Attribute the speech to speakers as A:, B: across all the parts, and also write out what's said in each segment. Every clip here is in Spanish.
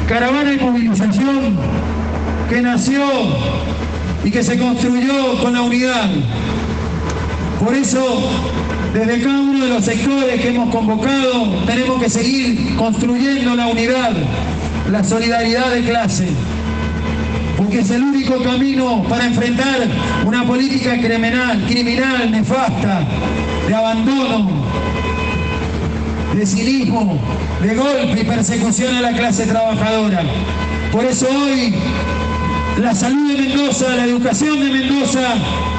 A: caravana y movilización que nació y que se construyó con la unidad. Por eso, desde cada uno de los sectores que hemos convocado, tenemos que seguir construyendo la unidad, la solidaridad de clase, porque es el único camino para enfrentar una política criminal, nefasta, de abandono, de cinismo, de golpe y persecución a la clase trabajadora. Por eso hoy, la salud de Mendoza, la educación de Mendoza,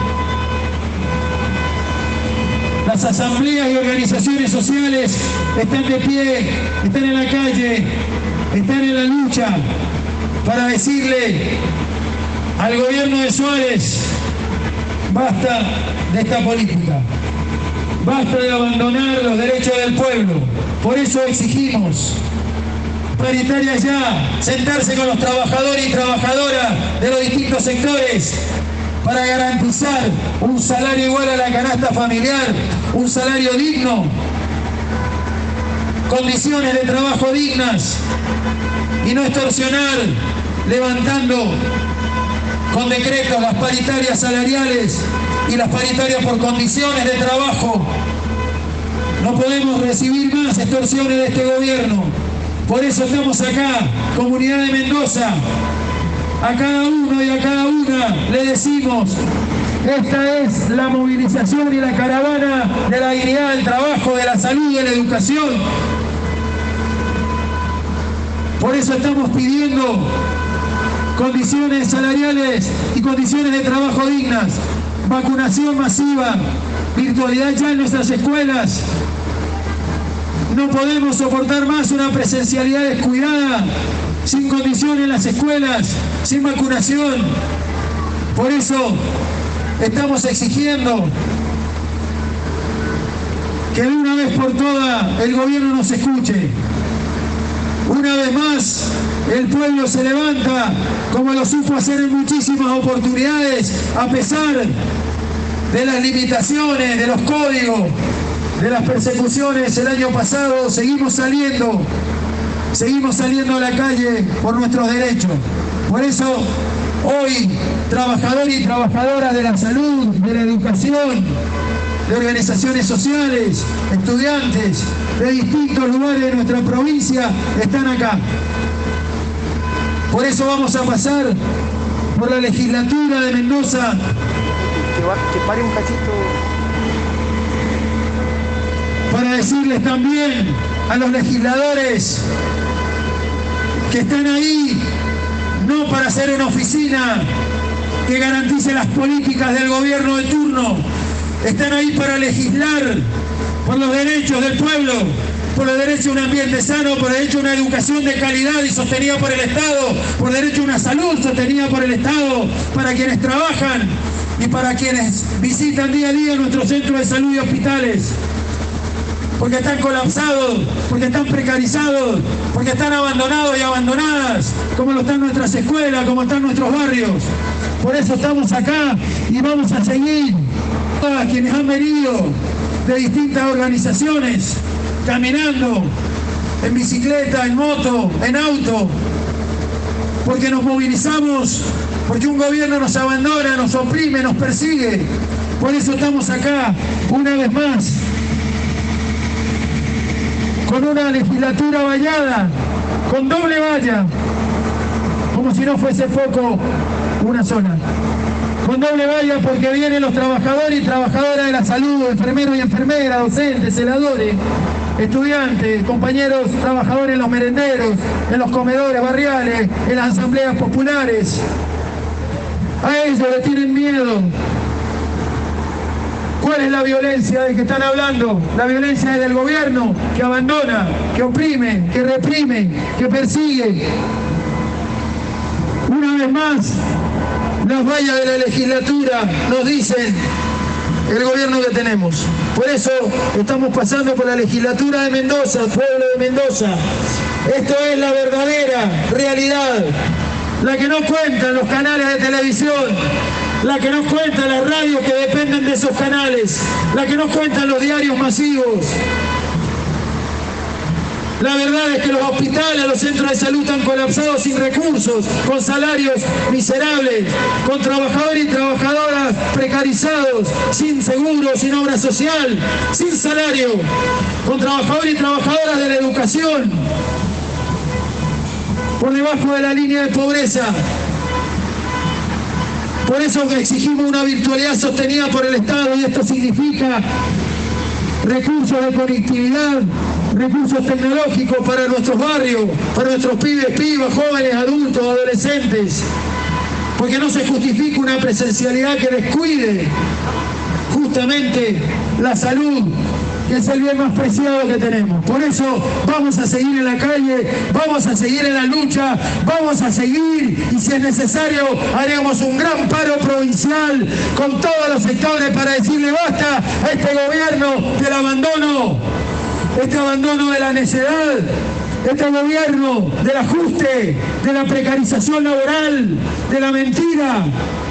A: las asambleas y organizaciones sociales están de pie, están en la calle, están en la lucha para decirle al gobierno de Suárez: basta de esta política, basta de abandonar los derechos del pueblo. Por eso exigimos paritaria ya, sentarse con los trabajadores y trabajadoras de los distintos sectores para garantizar un salario igual a la canasta familiar, un salario digno, condiciones de trabajo dignas y no extorsionar levantando con decretos las paritarias salariales y las paritarias por condiciones de trabajo. No podemos recibir más extorsiones de este gobierno. Por eso estamos acá, Comunidad de Mendoza. A cada uno y a cada una le decimos: esta es la movilización y la caravana de la dignidad del trabajo, de la salud, de la educación. Por eso estamos pidiendo condiciones salariales y condiciones de trabajo dignas, vacunación masiva, virtualidad ya en nuestras escuelas. No podemos soportar más una presencialidad descuidada, sin condiciones en las escuelas, sin vacunación. Por eso estamos exigiendo que de una vez por todas el gobierno nos escuche. Una vez más, el pueblo se levanta, como lo supo hacer en muchísimas oportunidades, a pesar de las limitaciones, de los códigos, de las persecuciones el año pasado. Seguimos saliendo a la calle por nuestros derechos. Por eso, hoy, trabajadores y trabajadoras de la salud, de la educación, de organizaciones sociales, estudiantes de distintos lugares de nuestra provincia están acá. Por eso vamos a pasar por la legislatura de Mendoza.
B: Que pare un cachito.
A: Para decirles también a los legisladores que están ahí, no para hacer una oficina que garantice las políticas del gobierno de turno, están ahí para legislar por los derechos del pueblo, por el derecho a un ambiente sano, por el derecho a una educación de calidad y sostenida por el Estado, por el derecho a una salud sostenida por el Estado, para quienes trabajan y para quienes visitan día a día nuestros centros de salud y hospitales. Porque están colapsados, porque están precarizados, porque están abandonados y abandonadas, como lo están nuestras escuelas, como están nuestros barrios. Por eso estamos acá y vamos a seguir. A quienes han venido de distintas organizaciones, caminando, en bicicleta, en moto, en auto, porque nos movilizamos, porque un gobierno nos abandona, nos oprime, nos persigue. Por eso estamos acá, una vez más, con una legislatura vallada, con doble valla, como si no fuese poco una sola. Con doble valla porque vienen los trabajadores y trabajadoras de la salud, enfermeros y enfermeras, docentes, celadores, estudiantes, compañeros trabajadores en los merenderos, en los comedores barriales, en las asambleas populares. A ellos le tienen miedo. ¿Cuál es la violencia de que están hablando? La violencia es del gobierno que abandona, que oprime, que reprime, que persigue. Una vez más, las vallas de la legislatura nos dicen el gobierno que tenemos. Por eso estamos pasando por la legislatura de Mendoza, pueblo de Mendoza. Esto es la verdadera realidad, la que no cuentan los canales de televisión, la que nos cuentan las radios que dependen de esos canales, la que nos cuentan los diarios masivos. La verdad es que los hospitales, los centros de salud están colapsados sin recursos, con salarios miserables, con trabajadores y trabajadoras precarizados, sin seguro, sin obra social, sin salario, con trabajadores y trabajadoras de la educación, por debajo de la línea de pobreza. Por eso exigimos una virtualidad sostenida por el Estado, y esto significa recursos de conectividad, recursos tecnológicos para nuestros barrios, para nuestros pibes, pibas, jóvenes, adultos, adolescentes, porque no se justifica una presencialidad que descuide justamente la salud, que es el bien más preciado que tenemos. Por eso vamos a seguir en la calle, vamos a seguir en la lucha, vamos a seguir, y si es necesario haremos un gran paro provincial con todos los sectores para decirle basta a este gobierno del abandono, este abandono de la necedad, este gobierno del ajuste, de la precarización laboral, de la mentira.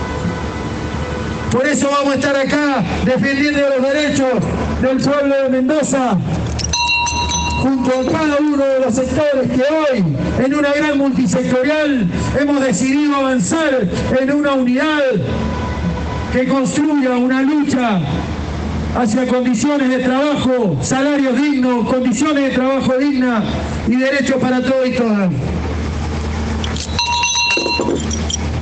A: Por eso vamos a estar acá defendiendo los derechos del pueblo de Mendoza, junto a cada uno de los sectores que hoy, en una gran multisectorial, hemos decidido avanzar en una unidad que construya una lucha hacia condiciones de trabajo, salarios dignos, condiciones de trabajo dignas y derechos para todos y todas.